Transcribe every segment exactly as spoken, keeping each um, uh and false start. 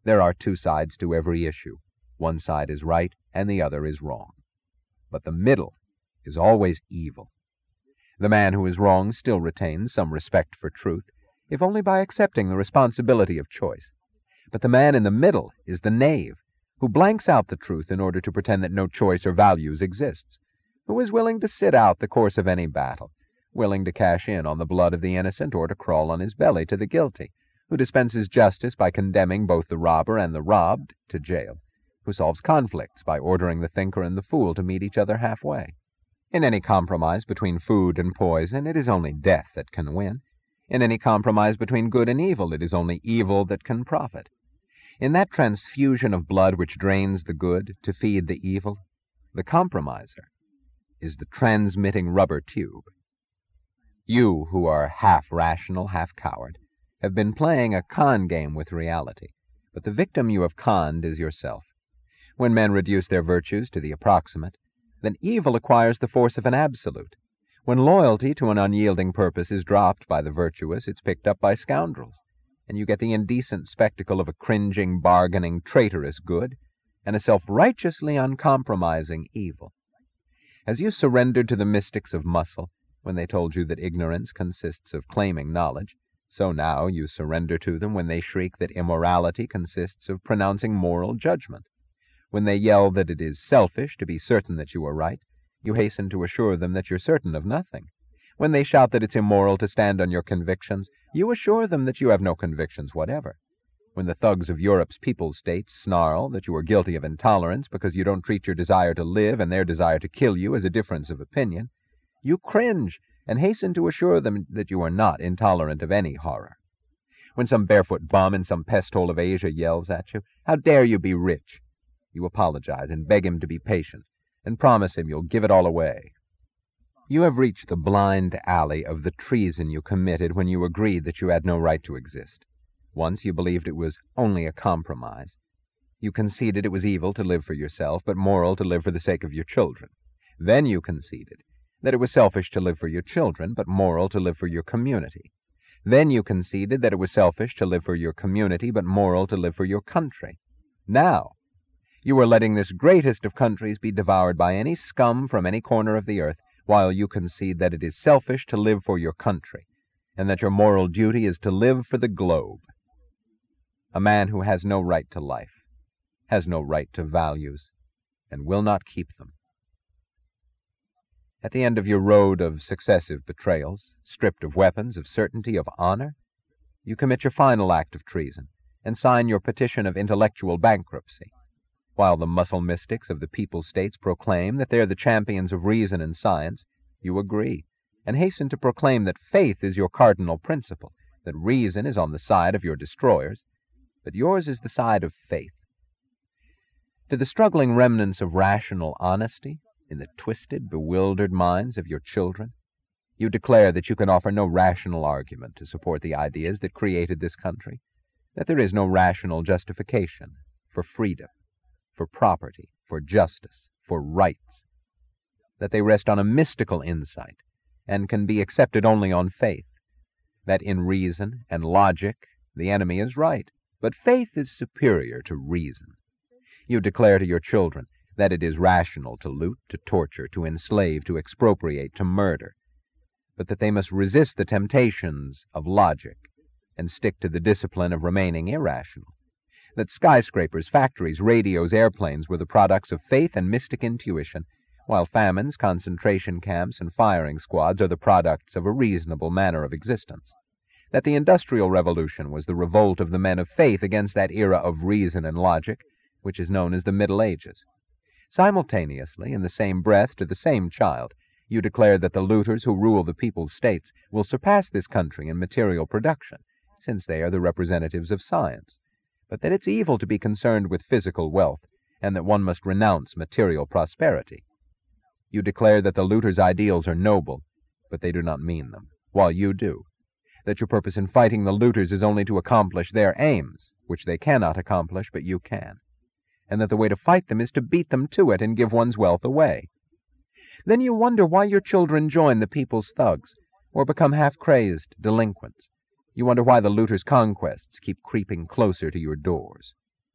There are two sides to every issue. One side is right, and the other is wrong. But the middle is always evil. The man who is wrong still retains some respect for truth, if only by accepting the responsibility of choice. But the man in the middle is the knave, who blanks out the truth in order to pretend that no choice or values exists, who is willing to sit out the course of any battle, willing to cash in on the blood of the innocent or to crawl on his belly to the guilty, who dispenses justice by condemning both the robber and the robbed to jail, who solves conflicts by ordering the thinker and the fool to meet each other halfway. In any compromise between food and poison, it is only death that can win. In any compromise between good and evil, it is only evil that can profit. In that transfusion of blood which drains the good to feed the evil, the compromiser is the transmitting rubber tube. You, who are half rational, half coward, have been playing a con game with reality, but the victim you have conned is yourself. When men reduce their virtues to the approximate, then evil acquires the force of an absolute. When loyalty to an unyielding purpose is dropped by the virtuous, it's picked up by scoundrels, and you get the indecent spectacle of a cringing, bargaining, traitorous good, and a self-righteously uncompromising evil. As you surrendered to the mystics of muscle, when they told you that ignorance consists of claiming knowledge, so now you surrender to them when they shriek that immorality consists of pronouncing moral judgment. When they yell that it is selfish to be certain that you are right, you hasten to assure them that you're certain of nothing. When they shout that it's immoral to stand on your convictions, you assure them that you have no convictions whatever. When the thugs of Europe's people's states snarl that you are guilty of intolerance because you don't treat your desire to live and their desire to kill you as a difference of opinion, you cringe and hasten to assure them that you are not intolerant of any horror. When some barefoot bum in some pest hole of Asia yells at you, "How dare you be rich?" you apologize and beg him to be patient, and promise him you'll give it all away. You have reached the blind alley of the treason you committed when you agreed that you had no right to exist. Once you believed it was only a compromise. You conceded it was evil to live for yourself, but moral to live for the sake of your children. Then you conceded that it was selfish to live for your children, but moral to live for your community. Then you conceded that it was selfish to live for your community, but moral to live for your country. Now, you are letting this greatest of countries be devoured by any scum from any corner of the earth, while you concede that it is selfish to live for your country, and that your moral duty is to live for the globe. A man who has no right to life, has no right to values, and will not keep them. At the end of your road of successive betrayals, stripped of weapons, of certainty, of honor, you commit your final act of treason, and sign your petition of intellectual bankruptcy. While the muscle mystics of the people's states proclaim that they are the champions of reason and science, you agree, and hasten to proclaim that faith is your cardinal principle, that reason is on the side of your destroyers, but yours is the side of faith. To the struggling remnants of rational honesty, in the twisted, bewildered minds of your children, you declare that you can offer no rational argument to support the ideas that created this country, that there is no rational justification for freedom, for property, for justice, for rights, that they rest on a mystical insight and can be accepted only on faith, that in reason and logic the enemy is right, but faith is superior to reason. You declare to your children that it is rational to loot, to torture, to enslave, to expropriate, to murder, but that they must resist the temptations of logic and stick to the discipline of remaining irrational, that skyscrapers, factories, radios, airplanes were the products of faith and mystic intuition, while famines, concentration camps, and firing squads are the products of a reasonable manner of existence, that the Industrial Revolution was the revolt of the men of faith against that era of reason and logic, which is known as the Middle Ages. Simultaneously, in the same breath to the same child, you declare that the looters who rule the people's states will surpass this country in material production, since they are the representatives of science, but that it's evil to be concerned with physical wealth, and that one must renounce material prosperity. You declare that the looters' ideals are noble, but they do not mean them, while you do, that your purpose in fighting the looters is only to accomplish their aims, which they cannot accomplish, but you can, and that the way to fight them is to beat them to it and give one's wealth away. Then you wonder why your children join the people's thugs, or become half-crazed delinquents. You wonder why the looters' conquests keep creeping closer to your doors.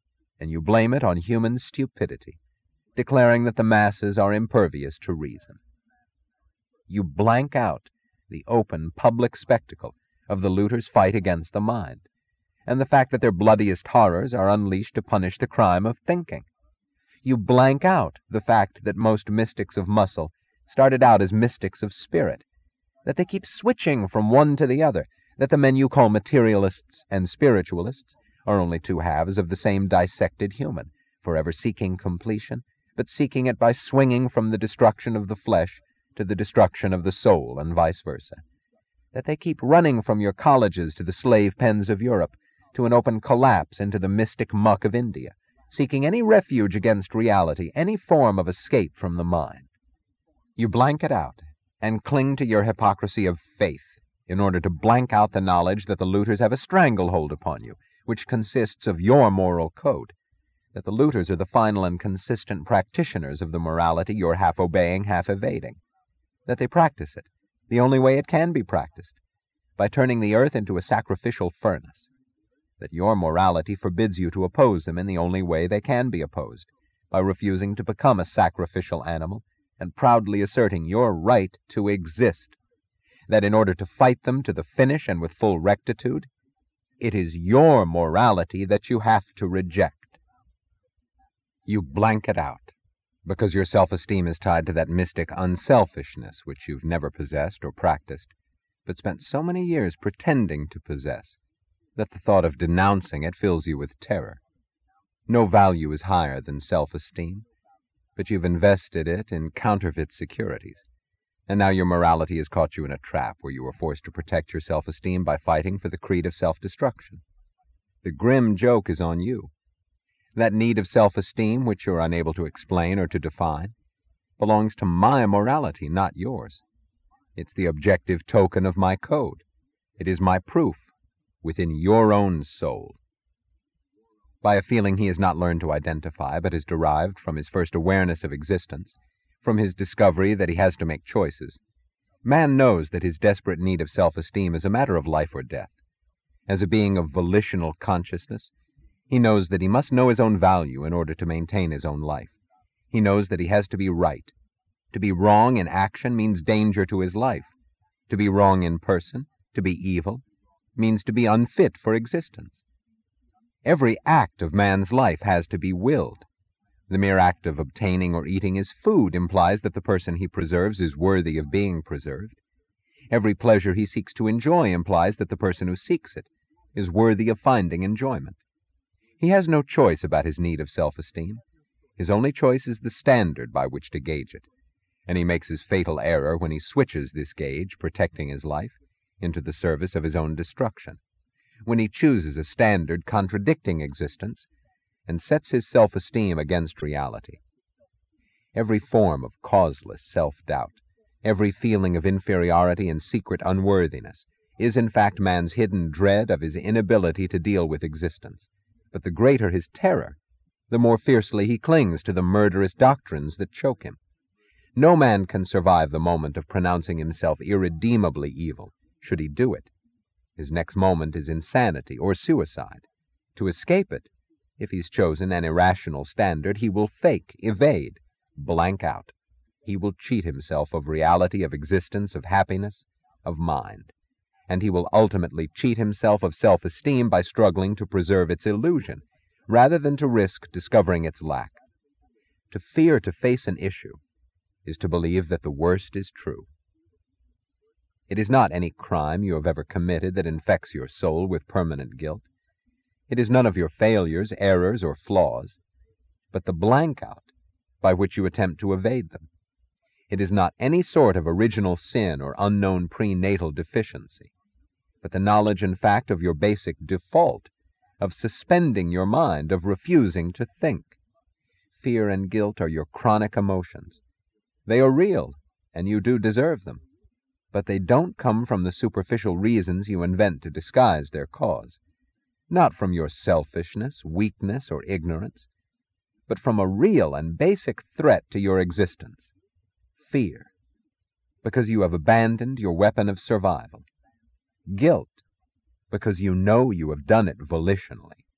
and you blame it on human stupidity, declaring that the masses are impervious to reason. You blank out the open public spectacle of the looters' fight against the mind, and the fact that their bloodiest horrors are unleashed to punish the crime of thinking. You blank out the fact that most mystics of muscle started out as mystics of spirit, that they keep switching from one to the other, that the men you call materialists and spiritualists are only two halves of the same dissected human, forever seeking completion, but seeking it by swinging from the destruction of the flesh to the destruction of the soul, and vice versa. That they keep running from your colleges to the slave pens of Europe, to an open collapse into the mystic muck of India, seeking any refuge against reality, any form of escape from the mind. You blank it out, and cling to your hypocrisy of faith, in order to blank out the knowledge that the looters have a stranglehold upon you, which consists of your moral code, that the looters are the final and consistent practitioners of the morality you're half obeying, half evading, that they practice it the only way it can be practiced, by turning the earth into a sacrificial furnace, that your morality forbids you to oppose them in the only way they can be opposed, by refusing to become a sacrificial animal and proudly asserting your right to exist, that in order to fight them to the finish and with full rectitude, it is your morality that you have to reject. You blank it out, because your self-esteem is tied to that mystic unselfishness which you've never possessed or practiced, but spent so many years pretending to possess, that the thought of denouncing it fills you with terror. No value is higher than self-esteem, but you've invested it in counterfeit securities, and now your morality has caught you in a trap where you are forced to protect your self-esteem by fighting for the creed of self-destruction. The grim joke is on you. That need of self-esteem, which you're unable to explain or to define, belongs to my morality, not yours. It's the objective token of my code. It is my proof within your own soul. By a feeling he has not learned to identify, but has derived from his first awareness of existence, from his discovery that he has to make choices, man knows that his desperate need of self-esteem is a matter of life or death. As a being of volitional consciousness, he knows that he must know his own value in order to maintain his own life. He knows that he has to be right. To be wrong in action means danger to his life. To be wrong in person, to be evil, means to be unfit for existence. Every act of man's life has to be willed. The mere act of obtaining or eating his food implies that the person he preserves is worthy of being preserved. Every pleasure he seeks to enjoy implies that the person who seeks it is worthy of finding enjoyment. He has no choice about his need of self-esteem. His only choice is the standard by which to gauge it, and he makes his fatal error when he switches this gauge, protecting his life, into the service of his own destruction, when he chooses a standard contradicting existence and sets his self-esteem against reality. Every form of causeless self-doubt, every feeling of inferiority and secret unworthiness, is in fact man's hidden dread of his inability to deal with existence. But the greater his terror, the more fiercely he clings to the murderous doctrines that choke him. No man can survive the moment of pronouncing himself irredeemably evil, should he do it. His next moment is insanity or suicide. To escape it, if he's chosen an irrational standard, he will fake, evade, blank out. He will cheat himself of reality, of existence, of happiness, of mind. And he will ultimately cheat himself of self-esteem by struggling to preserve its illusion, rather than to risk discovering its lack. To fear to face an issue is to believe that the worst is true. It is not any crime you have ever committed that infects your soul with permanent guilt. It is none of your failures, errors, or flaws, but the blank out by which you attempt to evade them. It is not any sort of original sin or unknown prenatal deficiency, but the knowledge and fact of your basic default, of suspending your mind, of refusing to think. Fear and guilt are your chronic emotions. They are real, and you do deserve them, but they don't come from the superficial reasons you invent to disguise their cause, not from your selfishness, weakness, or ignorance, but from a real and basic threat to your existence, fear, because you have abandoned your weapon of survival. Guilt, because you know you have done it volitionally.